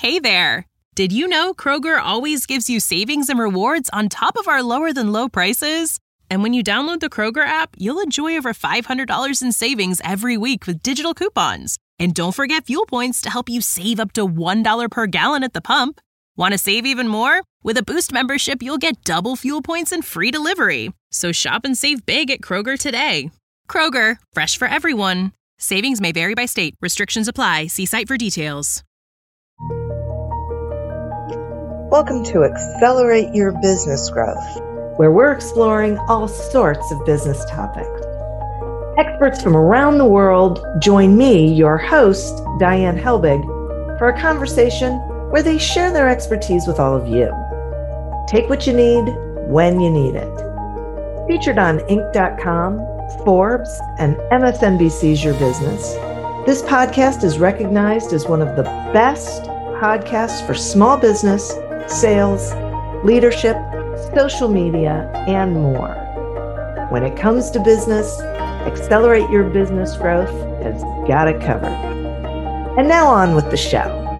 Hey there! Did you know Kroger always gives you savings and rewards on top of our lower-than-low prices? And when you download the Kroger app, you'll enjoy over $500 in savings every week with digital coupons. And don't forget fuel points to help you save up to $1 per gallon at the pump. Want to save even more? With a Boost membership, you'll get double fuel points and free delivery. So shop and save big at Kroger today. Kroger, fresh for everyone. Savings may vary by state. Restrictions apply. See site for details. Welcome to Accelerate Your Business Growth, where we're exploring all sorts of business topics. Experts from around the world join me, your host, Diane Helbig, for a conversation where they share their expertise with all of you. Take what you need when you need it. Featured on Inc.com, Forbes, and MSNBC's Your Business, this podcast is recognized as one of the best podcasts for small business, sales, leadership, social media, and more. When it comes to business, Accelerate Your Business Growth has got it covered. And now on with the show.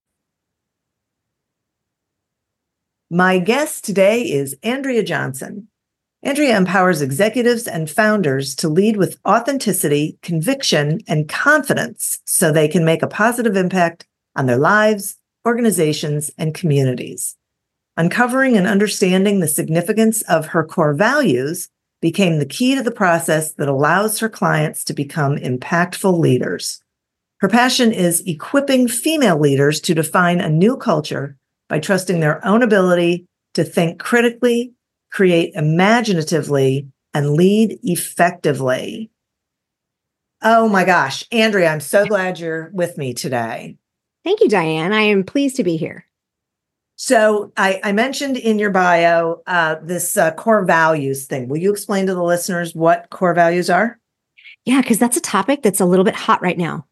My guest today is Andrea Johnson. Andrea empowers executives and founders to lead with authenticity, conviction, and confidence so they can make a positive impact on their lives, organizations, and communities. Uncovering and understanding the significance of her core values became the key to the process that allows her clients to become impactful leaders. Her passion is equipping female leaders to define a new culture by trusting their own ability to think critically, create imaginatively, and lead effectively. Oh my gosh, Andrea, I'm so glad you're with me today. Thank you, Diane. I am pleased to be here. So I mentioned in your bio this core values thing. Will you explain to the listeners what core values are? Yeah, because that's a topic that's a little bit hot right now.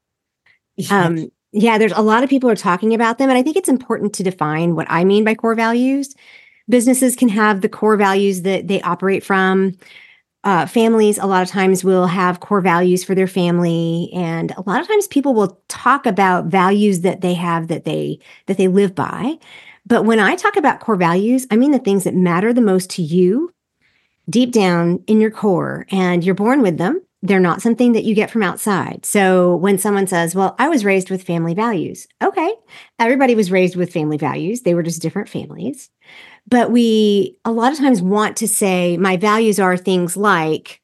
Yeah, there's a lot of people are talking about them, and I think it's important to define what I mean by core values. Businesses can have the core values that they operate from. Families, a lot of times, will have core values for their family, and a lot of times people will talk about values that they have that they live by. But when I talk about core values, I mean the things that matter the most to you deep down in your core, and you're born with them. They're not something that you get from outside. So when someone says, well, I was raised with family values. Okay, everybody was raised with family values. They were just different families. But we a lot of times want to say my values are things like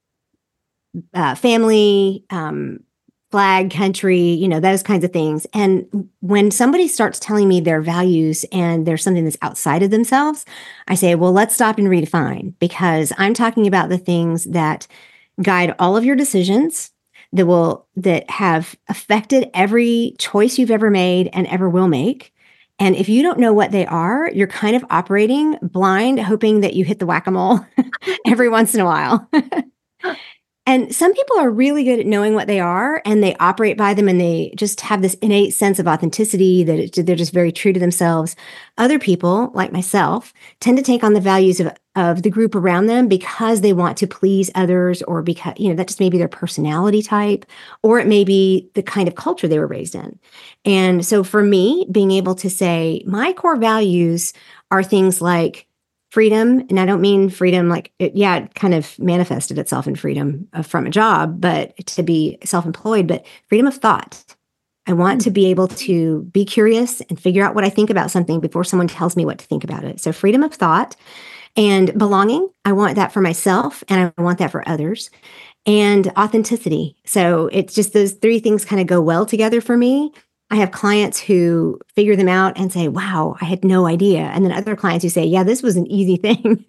family, flag, country, those kinds of things. And when somebody starts telling me their values and there's something that's outside of themselves, I say, well, let's stop and redefine, because I'm talking about the things that guide all of your decisions, that have affected every choice you've ever made and ever will make. And if you don't know what they are, you're kind of operating blind, hoping that you hit the whack-a-mole every once in a while. And some people are really good at knowing what they are, and they operate by them, and they just have this innate sense of authenticity that they're just very true to themselves. Other people, like myself, tend to take on the values of the group around them because they want to please others, or because, that just may be their personality type, or it may be the kind of culture they were raised in. And so for me, being able to say my core values are things like freedom, and I don't mean freedom like, it kind of manifested itself in freedom from a job, but to be self-employed, but freedom of thought. I want to be able to be curious and figure out what I think about something before someone tells me what to think about it. So freedom of thought and belonging. I want that for myself, and I want that for others. And authenticity. So it's just those three things kind of go well together for me. I have clients who figure them out and say, wow, I had no idea. And then other clients who say, yeah, this was an easy thing.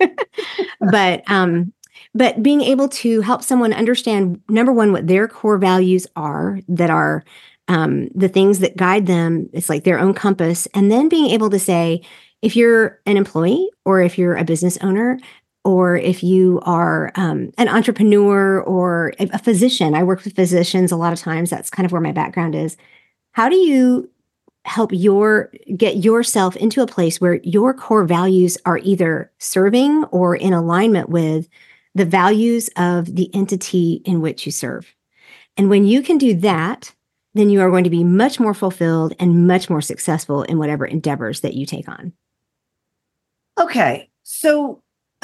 But being able to help someone understand, number one, what their core values are, that are the things that guide them, it's like their own compass. And then being able to say, if you're an employee, or if you're a business owner, or if you are an entrepreneur or a physician, I work with physicians a lot of times. That's kind of where my background is. How do you help get yourself into a place where your core values are either serving or in alignment with the values of the entity in which you serve? And when you can do that, then you are going to be much more fulfilled and much more successful in whatever endeavors that you take on. Okay. So,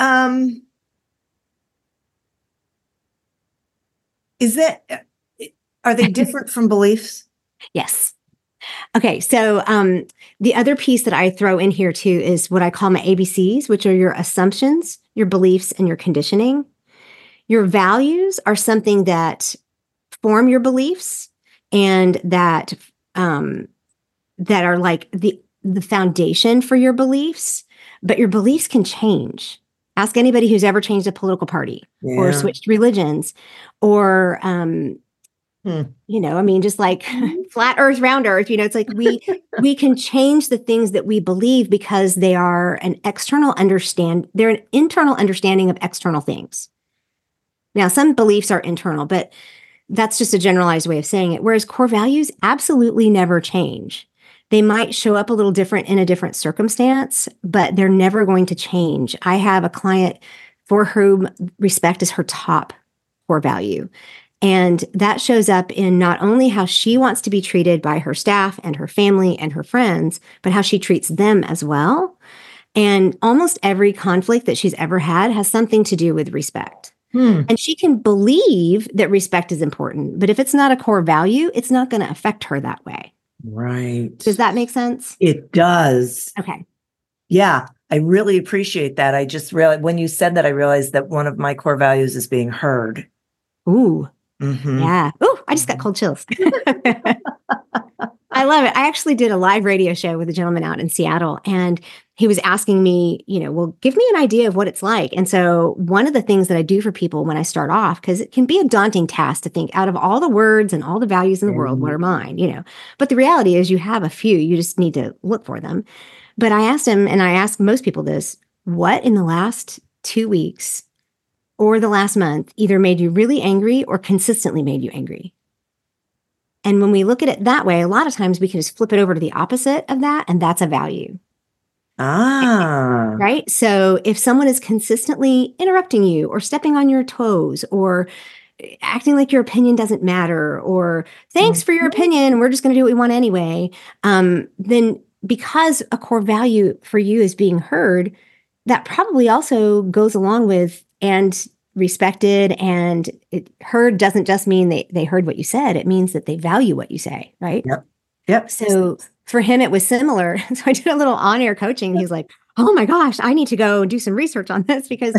are they different from beliefs? Yes. Okay. So, the other piece that I throw in here too is what I call my ABCs, which are your assumptions, your beliefs, and your conditioning. Your values are something that form your beliefs and that are like the foundation for your beliefs, but your beliefs can change. Ask anybody who's ever changed a political party or switched religions or I mean, just like flat earth, round earth, it's like we can change the things that we believe because they are they're an internal understanding of external things. Now, some beliefs are internal, but that's just a generalized way of saying it. Whereas core values absolutely never change. They might show up a little different in a different circumstance, but they're never going to change. I have a client for whom respect is her top core value. And that shows up in not only how she wants to be treated by her staff and her family and her friends, but how she treats them as well. And almost every conflict that she's ever had has something to do with respect. And she can believe that respect is important, but if it's not a core value, it's not going to affect her that way. Right. Does that make sense? It does. Okay. Yeah, I really appreciate that. I just realized when you said that, I realized that one of my core values is being heard. Ooh. Yeah. Ooh, I just got cold chills. I love it. I actually did a live radio show with a gentleman out in Seattle, and he was asking me, well, give me an idea of what it's like. And so one of the things that I do for people when I start off, because it can be a daunting task to think out of all the words and all the values in the world, what are mine, but the reality is you have a few, you just need to look for them. But I asked him, and I ask most people this, what in the last 2 weeks or the last month either made you really angry or consistently made you angry? And when we look at it that way, a lot of times we can just flip it over to the opposite of that, and that's a value. Right? So if someone is consistently interrupting you or stepping on your toes or acting like your opinion doesn't matter or thanks for your opinion, we're just going to do what we want anyway, then because a core value for you is being heard, that probably also goes along with and respected, and heard doesn't just mean they heard what you said. It means that they value what you say, right? Yep. So for him, it was similar. So I did a little on-air coaching. He's like, oh my gosh, I need to go do some research on this because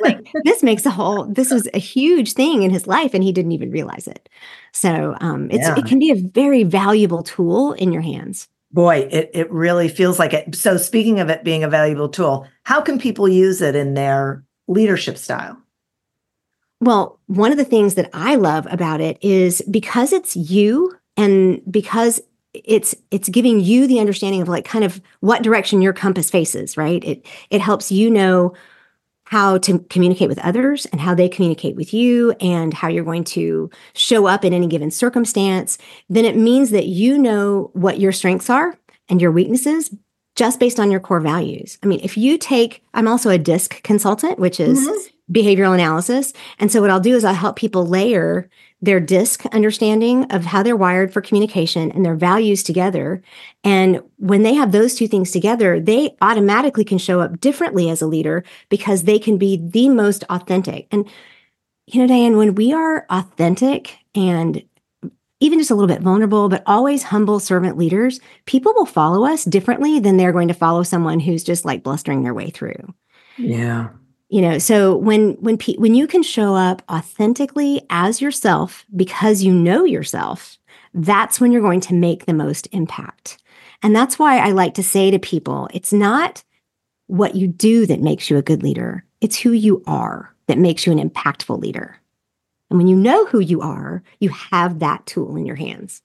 this was a huge thing in his life and he didn't even realize it. So it can be a very valuable tool in your hands. Boy, it really feels like it. So speaking of it being a valuable tool, how can people use it in their leadership style? Well, one of the things that I love about it is because it's you and because it's giving you the understanding of like kind of what direction your compass faces, right? It helps you know how to communicate with others and how they communicate with you and how you're going to show up in any given circumstance. Then it means that you know what your strengths are and your weaknesses just based on your core values. I mean, I'm also a DISC consultant, which is behavioral analysis. And so what I'll do is I'll help people layer their DISC understanding of how they're wired for communication and their values together. And when they have those two things together, they automatically can show up differently as a leader because they can be the most authentic. And, Diane, when we are authentic and even just a little bit vulnerable, but always humble servant leaders, people will follow us differently than they're going to follow someone who's just like blustering their way through. Yeah. So when you can show up authentically as yourself because you know yourself, that's when you're going to make the most impact. And that's why I like to say to people, it's not what you do that makes you a good leader. It's who you are that makes you an impactful leader. And when you know who you are, you have that tool in your hands.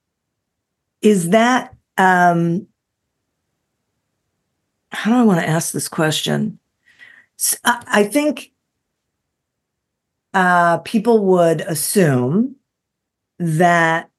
Is that, how do I want to ask this question? I think people would assume that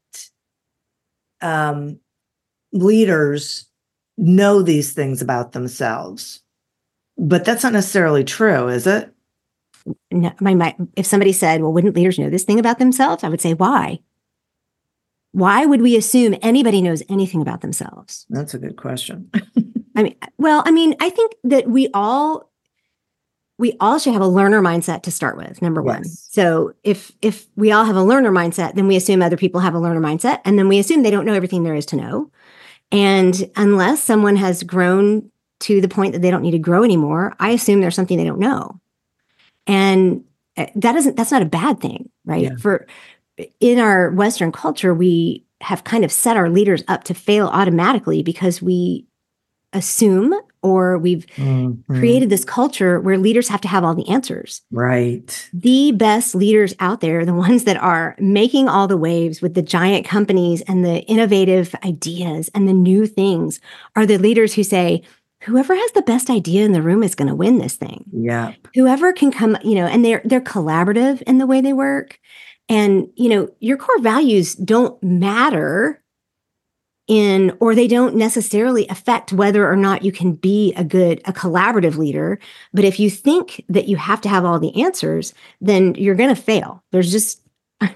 leaders know these things about themselves, but that's not necessarily true, is it? No, if somebody said, well, wouldn't leaders know this thing about themselves? I would say, why? Why would we assume anybody knows anything about themselves? That's a good question. I think that we all should have a learner mindset to start with, number one. Yes. So if we all have a learner mindset, then we assume other people have a learner mindset, and then we assume they don't know everything there is to know. And unless someone has grown to the point that they don't need to grow anymore, I assume there's something they don't know. And that's not a bad thing, right? Yeah. In our Western culture, we have kind of set our leaders up to fail automatically because we assume, or we've created this culture where leaders have to have all the answers. Right. The best leaders out there, the ones that are making all the waves with the giant companies and the innovative ideas and the new things, are the leaders who say, whoever has the best idea in the room is going to win this thing. Yeah. Whoever can come, and they're collaborative in the way they work. And, your core values don't matter or they don't necessarily affect whether or not you can be a collaborative leader. But if you think that you have to have all the answers, then you're going to fail. There's just, I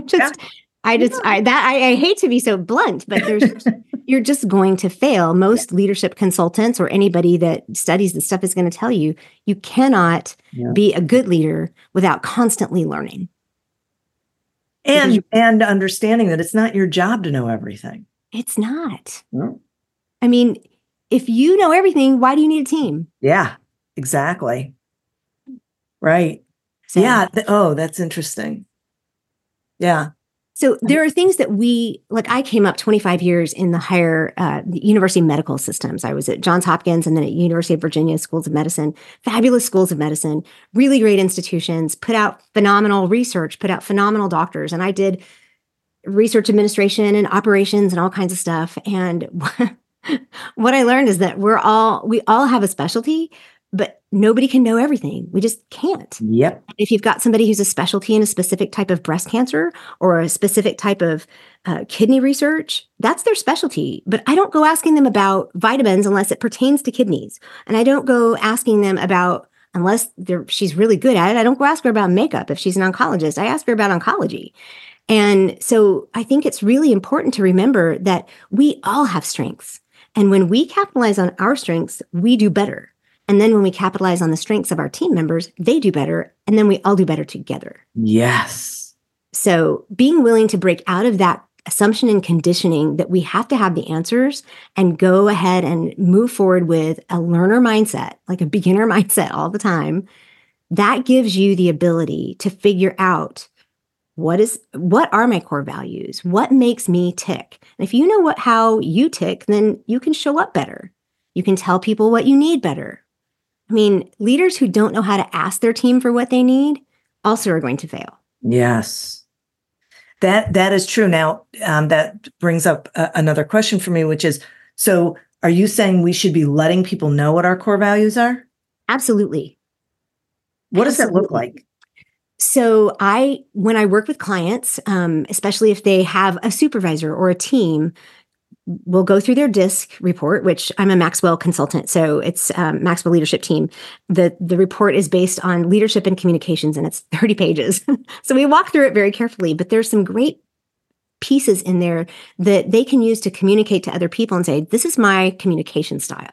hate to be so blunt, but you're just going to fail. Most leadership consultants or anybody that studies this stuff is going to tell you, you cannot be a good leader without constantly learning. And understanding that it's not your job to know everything. It's not. No. I mean, if you know everything, why do you need a team? Yeah, exactly. Right. So, yeah. That's interesting. Yeah. So there are things that I came up 25 years in the higher university medical systems. I was at Johns Hopkins and then at University of Virginia Schools of Medicine, fabulous schools of medicine, really great institutions, put out phenomenal research, put out phenomenal doctors. And I did research administration and operations and all kinds of stuff. And what I learned is that we all have a specialty, but nobody can know everything. We just can't. Yep. If you've got somebody who's a specialty in a specific type of breast cancer or a specific type of kidney research, that's their specialty. But I don't go asking them about vitamins unless it pertains to kidneys. And I don't go asking them about, unless she's really good at it, I don't go ask her about makeup if she's an oncologist. I ask her about oncology. And so I think it's really important to remember that we all have strengths. And when we capitalize on our strengths, we do better. And then when we capitalize on the strengths of our team members, they do better. And then we all do better together. Yes. So being willing to break out of that assumption and conditioning that we have to have the answers and go ahead and move forward with a learner mindset, like a beginner mindset all the time, that gives you the ability to figure out what are my core values? What makes me tick? And if you know how you tick, then you can show up better. You can tell people what you need better. I mean, leaders who don't know how to ask their team for what they need also are going to fail. Yes. That is true. Now, that brings up another question for me, which is, so are you saying we should be letting people know what our core values are? Absolutely. What does that look like? So when I work with clients, especially if they have a supervisor or a team, we'll go through their DISC report, which I'm a Maxwell consultant. So it's Maxwell Leadership Team. The report is based on leadership and communications, and it's 30 pages. So we walk through it very carefully, but there's some great pieces in there that they can use to communicate to other people and say, this is my communication style.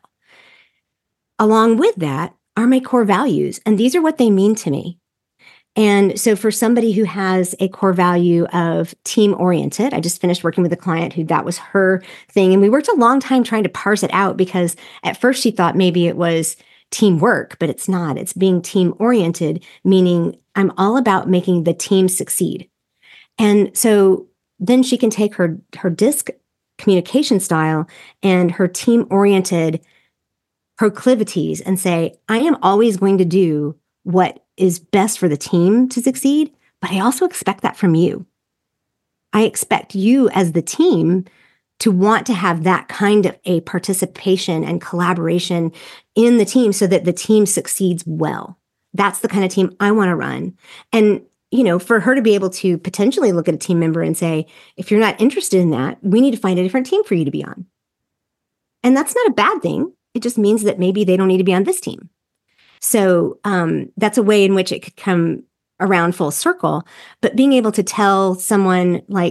Along with that are my core values, and these are what they mean to me. And so for somebody who has a core value of team-oriented, I just finished working with a client who that was her thing. And we worked a long time trying to parse it out because at first she thought maybe it was teamwork, but it's not. It's being team-oriented, meaning I'm all about making the team succeed. And so then she can take her DISC communication style and her team-oriented proclivities and say, I am always going to do what is best for the team to succeed, but I also expect that from you. I expect you as the team to want to have that kind of a participation and collaboration in the team so that the team succeeds well. That's the kind of team I want to run. And, for her to be able to potentially look at a team member and say, if you're not interested in that, we need to find a different team for you to be on. And that's not a bad thing. It just means that maybe they don't need to be on this team. So that's a way in which it could come around full circle. But being able to tell someone like,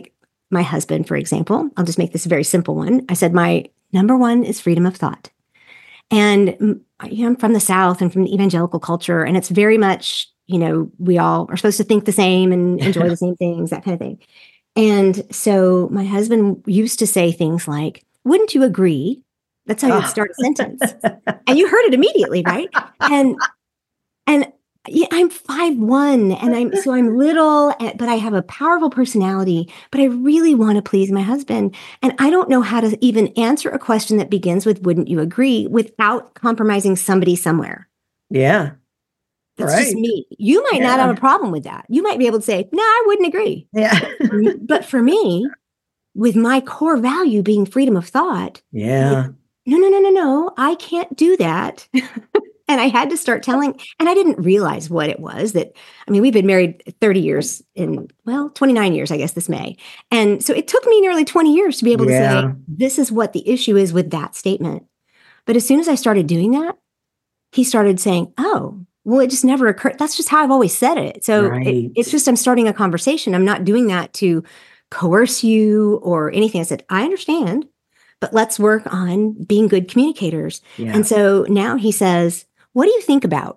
my husband, for example, I'll just make this a very simple one. I said, my number one is freedom of thought. And I'm from the South and from the evangelical culture, and it's very much, we all are supposed to think the same and enjoy the same things, that kind of thing. And so my husband used to say things like, wouldn't you agree? That's how you'd start a sentence. And you heard it immediately, right? And yeah, I'm 5'1", and I'm little, but I have a powerful personality, but I really want to please my husband. And I don't know how to even answer a question that begins with, wouldn't you agree, without compromising somebody somewhere. Yeah. That's just me. You might not have a problem with that. You might be able to say, no, I wouldn't agree. Yeah. But for me, with my core value being freedom of thought, no, I can't do that. And I had to start telling, and I didn't realize what it was we've been married 30 years 29 years, I guess, this May. And so it took me nearly 20 years to be able to say, this is what the issue is with that statement. But as soon as I started doing that, he started saying, oh, well, it just never occurred. That's just how I've always said it. So it's just, I'm starting a conversation. I'm not doing that to coerce you or anything. I said, I understand, but let's work on being good communicators. Yeah. And so now he says, what do you think about?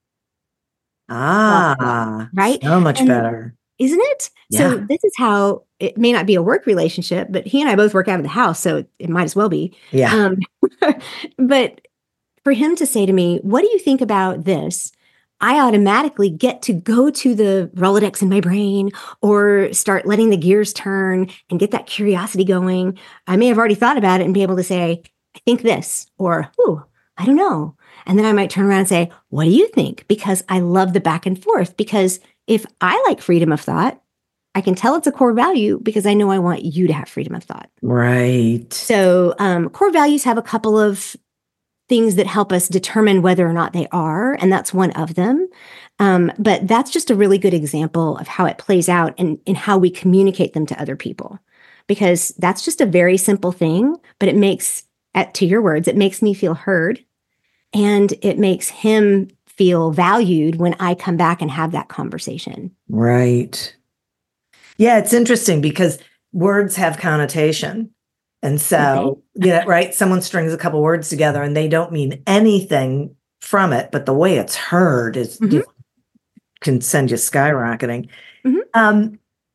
Right? So much better. Isn't it? Yeah. So this is how, it may not be a work relationship, but he and I both work out of the house, so it might as well be. Yeah. But for him to say to me, what do you think about this? I automatically get to go to the Rolodex in my brain or start letting the gears turn and get that curiosity going. I may have already thought about it and be able to say, I think this, or, I don't know. And then I might turn around and say, what do you think? Because I love the back and forth. Because if I like freedom of thought, I can tell it's a core value because I know I want you to have freedom of thought. Right. So core values have a couple of things that help us determine whether or not they are, and that's one of them. But that's just a really good example of how it plays out and in how we communicate them to other people. Because that's just a very simple thing, but it makes, to your words, it makes me feel heard. And it makes him feel valued when I come back and have that conversation. Right. Yeah, it's interesting because words have connotation. And so, right, someone strings a couple words together and they don't mean anything from it, but the way it's heard is can send you skyrocketing. Mm-hmm.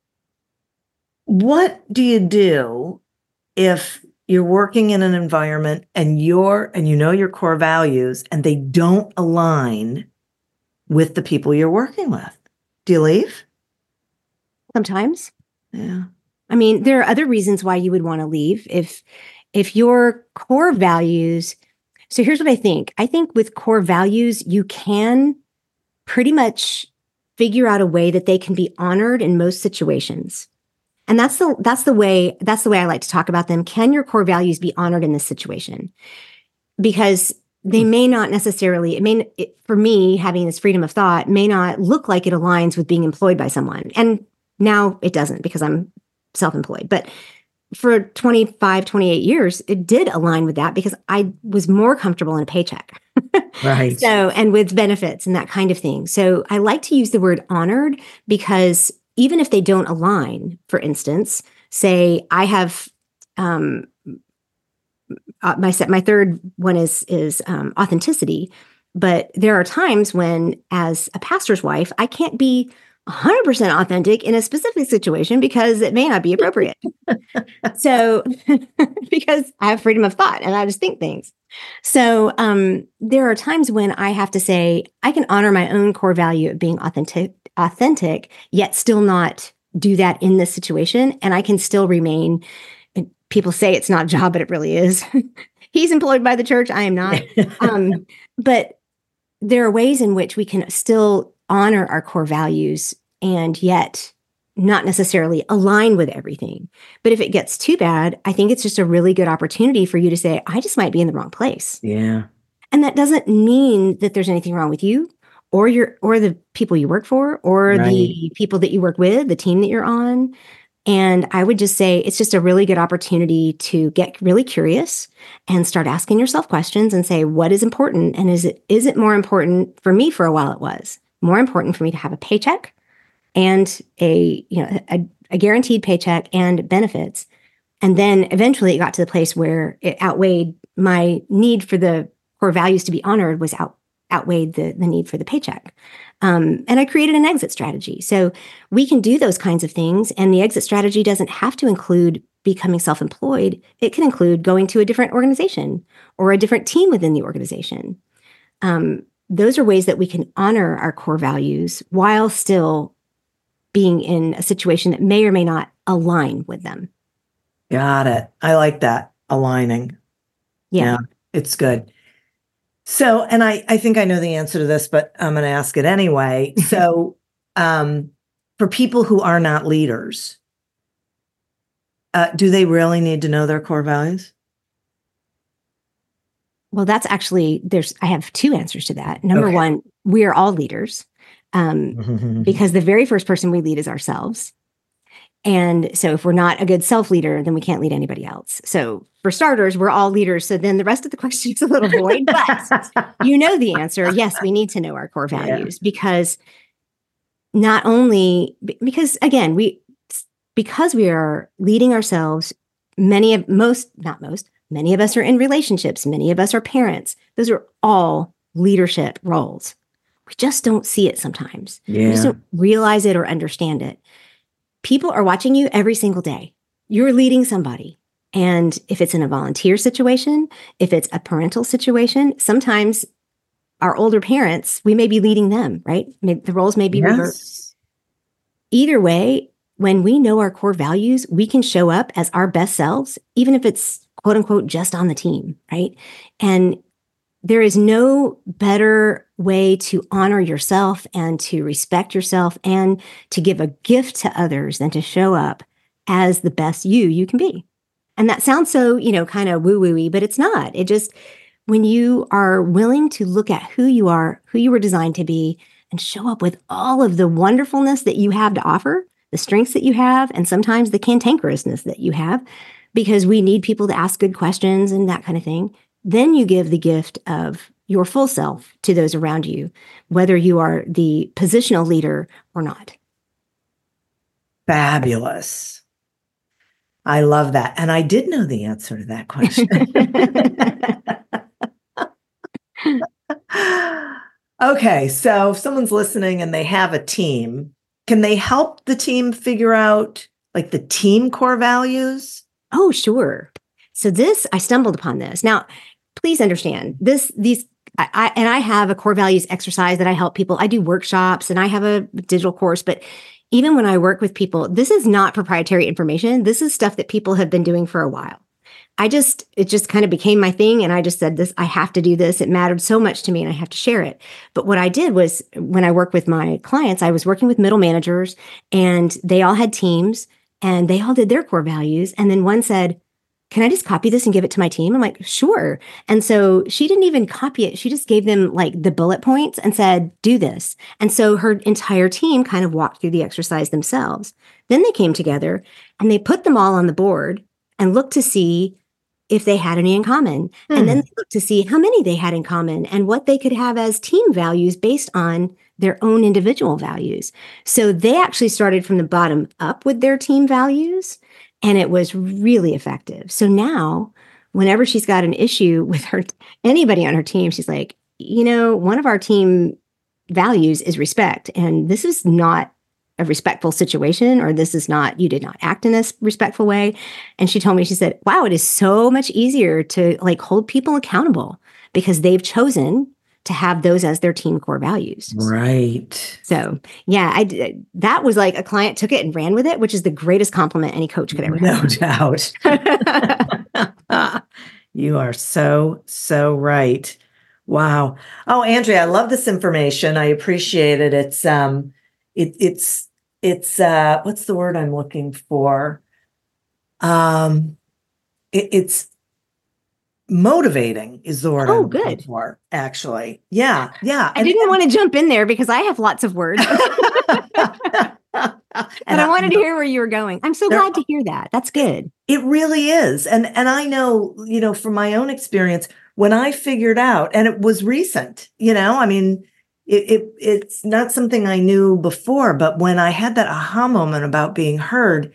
What do you do if you're working in an environment and you know your core values and they don't align with the people you're working with? Do you leave? Sometimes. Yeah. I mean, there are other reasons why you would want to leave. If your core values, so here's what I think. I think with core values, you can pretty much figure out a way that they can be honored in most situations. And that's the way I like to talk about them. Can your core values be honored in this situation? Because they may not necessarily, for me, having this freedom of thought may not look like it aligns with being employed by someone. And now it doesn't because I'm self-employed. But for 25, 28 years, it did align with that because I was more comfortable in a paycheck. Right. So, and with benefits and that kind of thing. So I like to use the word honored because even if they don't align, for instance, say I have my third one is authenticity, but there are times when, as a pastor's wife, I can't be 100% authentic in a specific situation because it may not be appropriate. So, because I have freedom of thought and I just think things. So, there are times when I have to say I can honor my own core value of being authentic, yet still not do that in this situation. And I can still remain, people say it's not a job, but it really is. He's employed by the church. I am not. But there are ways in which we can still honor our core values and yet not necessarily align with everything. But if it gets too bad, I think it's just a really good opportunity for you to say, I just might be in the wrong place. Yeah. And that doesn't mean that there's anything wrong with you or the people you work for or the people that you work with, the team that you're on. And I would just say it's just a really good opportunity to get really curious and start asking yourself questions and say, what is important? And is it more important for me? For a while, it was more important for me to have a paycheck and a a guaranteed paycheck and benefits. And then eventually it got to the place where it outweighed my need for the core values to be honored was outweighed the need for the paycheck. And I created an exit strategy. So we can do those kinds of things. And the exit strategy doesn't have to include becoming self-employed. It can include going to a different organization or a different team within the organization. Those are ways that we can honor our core values while still being in a situation that may or may not align with them. Got it. I like that. Aligning. Yeah, it's good. So, and I think I know the answer to this, but I'm going to ask it anyway. So, for people who are not leaders, do they really need to know their core values? Well, that's actually, I have two answers to that. Number one, we are all leaders because the very first person we lead is ourselves. And so if we're not a good self-leader, then we can't lead anybody else. So for starters, we're all leaders. So then the rest of the question is a little void, but you know the answer. Yes, we need to know our core values because not only, because again, because we are leading ourselves, many of us are in relationships. Many of us are parents. Those are all leadership roles. We just don't see it sometimes. We just don't realize it or understand it. People are watching you every single day. You're leading somebody. And if it's in a volunteer situation, if it's a parental situation, sometimes our older parents, we may be leading them, right? The roles may be reversed. Either way, when we know our core values, we can show up as our best selves, even if it's quote unquote just on the team, right? And there is no better way to honor yourself and to respect yourself and to give a gift to others than to show up as the best you can be. And that sounds so, kind of woo-woo-y, but it's not. It just, when you are willing to look at who you are, who you were designed to be, and show up with all of the wonderfulness that you have to offer, the strengths that you have, and sometimes the cantankerousness that you have, because we need people to ask good questions and that kind of thing. Then you give the gift of your full self to those around you, whether you are the positional leader or not. Fabulous. I love that. And I did know the answer to that question. Okay. So if someone's listening and they have a team, can they help the team figure out like the team core values? Oh, sure. So I stumbled upon this. Now, please understand I have a core values exercise that I help people. I do workshops and I have a digital course, but even when I work with people, this is not proprietary information. This is stuff that people have been doing for a while. It just kind of became my thing. And I just said I have to do this. It mattered so much to me and I have to share it. But what I did was when I work with my clients, I was working with middle managers and they all had teams and they all did their core values. And then one said, can I just copy this and give it to my team? I'm like, sure. And so she didn't even copy it. She just gave them like the bullet points and said, do this. And so her entire team kind of walked through the exercise themselves. Then they came together and they put them all on the board and looked to see if they had any in common. And then they looked to see how many they had in common and what they could have as team values based on their own individual values. So they actually started from the bottom up with their team values. And it was really effective. So now, whenever she's got an issue with anybody on her team, she's like, one of our team values is respect. And this is not a respectful situation, or this is not, you did not act in this respectful way. And she told me, she said, wow, it is so much easier to hold people accountable because they've chosen to have those as their team core values. Right. So yeah, that was like a client took it and ran with it, which is the greatest compliment any coach could ever have. No doubt. You are so right. Wow. Oh, Andrea, I love this information. I appreciate it. It's what's the word I'm looking for? It's motivating is the word I'm looking for, actually. Yeah. I didn't want to jump in there because I have lots of words. And I wanted to hear where you were going. I'm so glad to hear that. That's good. It really is. And I know, from my own experience, when I figured out, and it was recent, it's not something I knew before, but when I had that aha moment about being heard,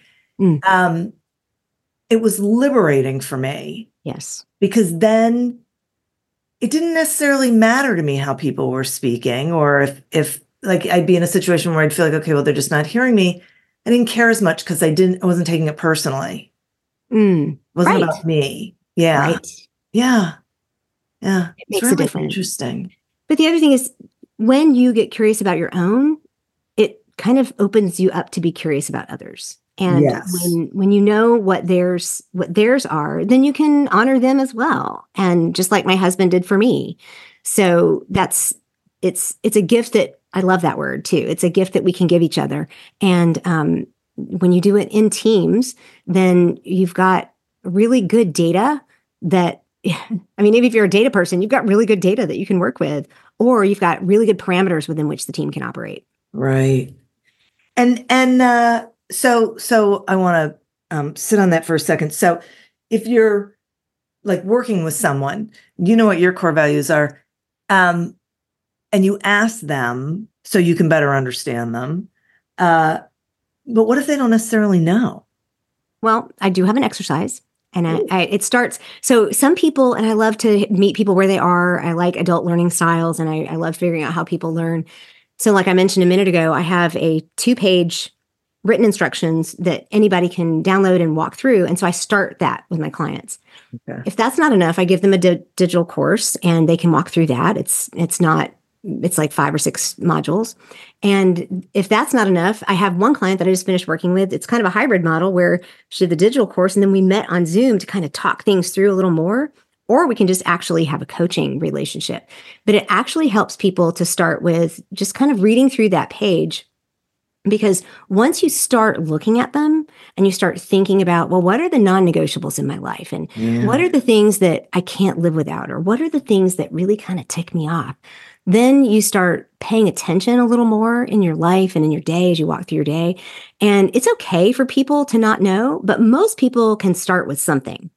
it was liberating for me. Yes. Because then it didn't necessarily matter to me how people were speaking, or if like I'd be in a situation where I'd feel like, okay, well, they're just not hearing me. I didn't care as much because I wasn't taking it personally. It wasn't about me. Yeah. Right. Yeah. Yeah. It makes really a difference. Interesting. But the other thing is, when you get curious about your own, it kind of opens you up to be curious about others. And when you know what theirs are, then you can honor them as well. And just like my husband did for me. So it's a gift that I love that word too. It's a gift that we can give each other. And when you do it in teams, then you've got really good data that, I mean, maybe if you're a data person, you've got really good data that you can work with, or you've got really good parameters within which the team can operate. Right. So I want to sit on that for a second. So if you're like working with someone, you know what your core values are, and you ask them so you can better understand them. But what if they don't necessarily know? Well, I do have an exercise. And it starts, so some people, and I love to meet people where they are. I like adult learning styles, and I love figuring out how people learn. So like I mentioned a minute ago, I have a 2-page written instructions that anybody can download and walk through. And so I start that with my clients. Okay. If that's not enough, I give them a digital course and they can walk through that. It's like 5 or 6 modules. And if that's not enough, I have one client that I just finished working with. It's kind of a hybrid model where she did the digital course and then we met on Zoom to kind of talk things through a little more, or we can just actually have a coaching relationship. But it actually helps people to start with just kind of reading through that page. Because once you start looking at them and you start thinking about, well, what are the non-negotiables in my life? And what are the things that I can't live without? Or what are the things that really kind of tick me off? Then you start paying attention a little more in your life and in your day as you walk through your day. And it's okay for people to not know, but most people can start with something.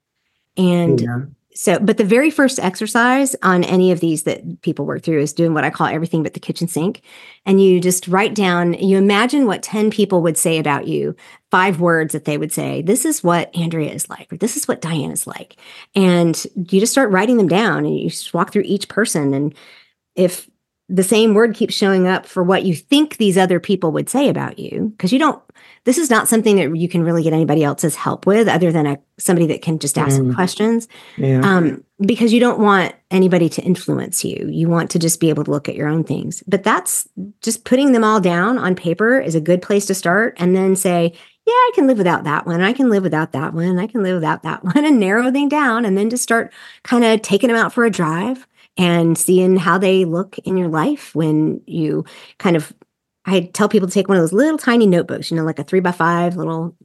And so, but the very first exercise on any of these that people work through is doing what I call everything but the kitchen sink. And you just write down, you imagine what 10 people would say about you, 5 words that they would say, this is what Andrea is like, or this is what Diane is like. And you just start writing them down and you just walk through each person. And if the same word keeps showing up for what you think these other people would say about you, because this is not something that you can really get anybody else's help with other than somebody that can just ask questions. Because you don't want anybody to influence you. You want to just be able to look at your own things. But that's just putting them all down on paper is a good place to start, and then say, yeah, I can live without that one. I can live without that one. I can live without that one, and narrow them down, and then just start kind of taking them out for a drive and seeing how they look in your life when you kind of, I tell people to take one of those little tiny notebooks, like a 3x5 little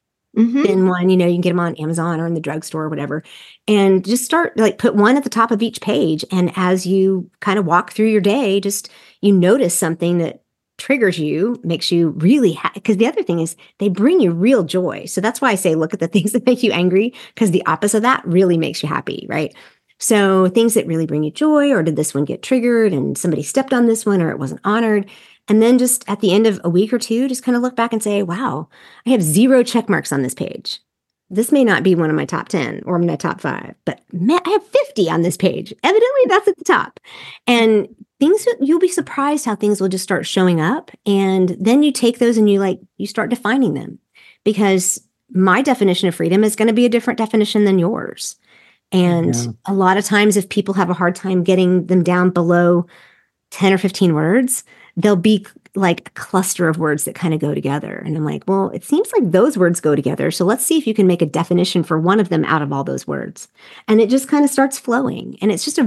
thin one, you can get them on Amazon or in the drugstore or whatever, and just start put one at the top of each page. And as you kind of walk through your day, just, you notice something that triggers you, makes you really happy. Because the other thing is they bring you real joy. So that's why I say, look at the things that make you angry, because the opposite of that really makes you happy, right? So things that really bring you joy, or did this one get triggered and somebody stepped on this one or it wasn't honored? And then just at the end of a week or two, just kind of look back and say, wow, I have 0 check marks on this page. This may not be one of my top 10 or my top 5, but man, I have 50 on this page. Evidently, that's at the top. And you'll be surprised how things will just start showing up. And then you take those and you start defining them, because my definition of freedom is going to be a different definition than yours. And a lot of times, if people have a hard time getting them down below 10 or 15 words, there'll be like a cluster of words that kind of go together. And I'm like, well, it seems like those words go together. So let's see if you can make a definition for one of them out of all those words. And it just kind of starts flowing. And it's just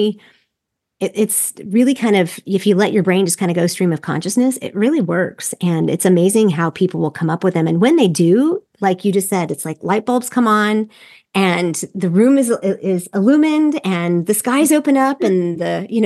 it's really kind of, if you let your brain just kind of go stream of consciousness, it really works. And it's amazing how people will come up with them. And when they do, like you just said, it's like light bulbs come on and the room is illumined and the skies open up and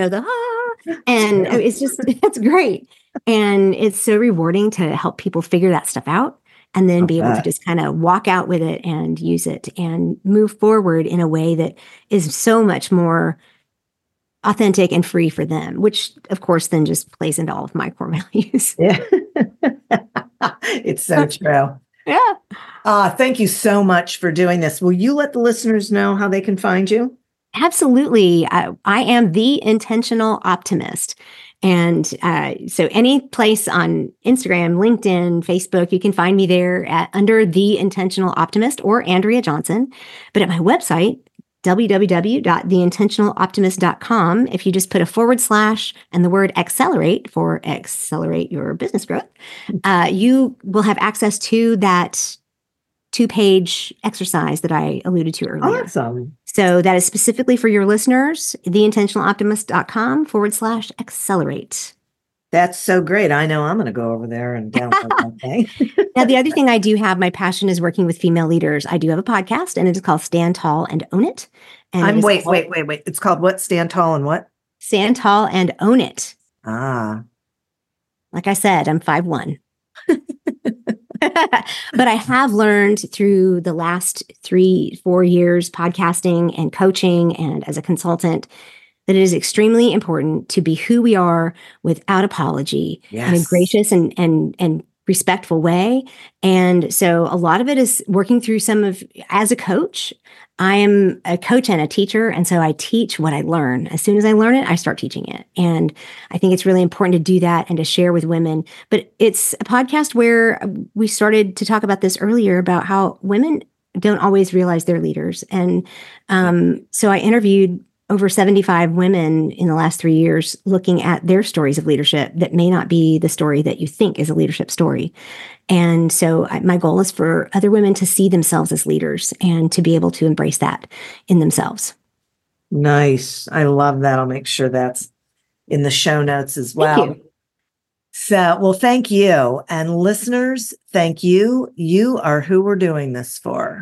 and it's great. And it's so rewarding to help people figure that stuff out and then be able to just kind of walk out with it and use it and move forward in a way that is so much more authentic and free for them, which of course then just plays into all of my core values. Yeah. It's so true. Yeah. Thank you so much for doing this. Will you let the listeners know how they can find you? Absolutely. I am the Intentional Optimist. And so any place on Instagram, LinkedIn, Facebook, you can find me there under The Intentional Optimist or Andrea Johnson. But at my website, www.theintentionaloptimist.com, if you just put a / and the word accelerate for accelerate your business growth, you will have access to that 2-page exercise that I alluded to earlier. Awesome. So that is specifically for your listeners, theintentionaloptimist.com / accelerate. That's so great. I know I'm going to go over there and download that thing. Now, the other thing I do have, my passion is working with female leaders. I do have a podcast, and it is called Stand Tall and Own It. And wait. It's called what? Stand Tall and what? Stand Tall and Own It. Ah. Like I said, I'm 5'1". But I have learned through the last 3-4 years podcasting and coaching and as a consultant that it is extremely important to be who we are without apology in a gracious and respectful way. And so a lot of it is working through as a coach, I am a coach and a teacher. And so I teach what I learn. As soon as I learn it, I start teaching it. And I think it's really important to do that and to share with women. But it's a podcast where we started to talk about this earlier about how women don't always realize they're leaders. And so I interviewed over 75 women in the last 3 years looking at their stories of leadership that may not be the story that you think is a leadership story. And so my goal is for other women to see themselves as leaders and to be able to embrace that in themselves. Nice. I love that. I'll make sure that's in the show notes as well. Thank you. So, well, thank you. And listeners, thank you. You are who we're doing this for.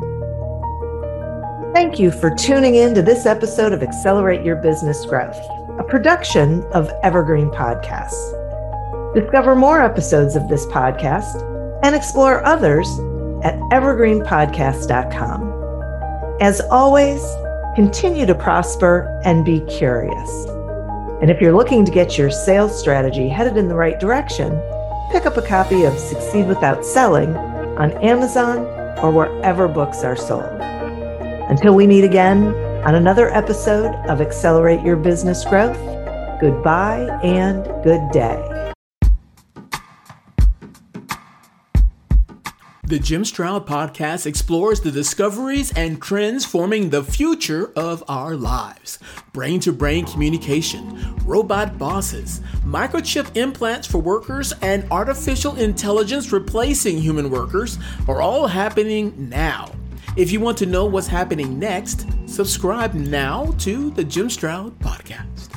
Thank you for tuning in to this episode of Accelerate Your Business Growth, a production of Evergreen Podcasts. Discover more episodes of this podcast and explore others at evergreenpodcast.com. As always, continue to prosper and be curious. And if you're looking to get your sales strategy headed in the right direction, pick up a copy of Succeed Without Selling on Amazon or wherever books are sold. Until we meet again on another episode of Accelerate Your Business Growth, goodbye and good day. The Jim Stroud Podcast explores the discoveries and trends forming the future of our lives. Brain-to-brain communication, robot bosses, microchip implants for workers, and artificial intelligence replacing human workers are all happening now. If you want to know what's happening next, subscribe now to the Jim Stroud Podcast.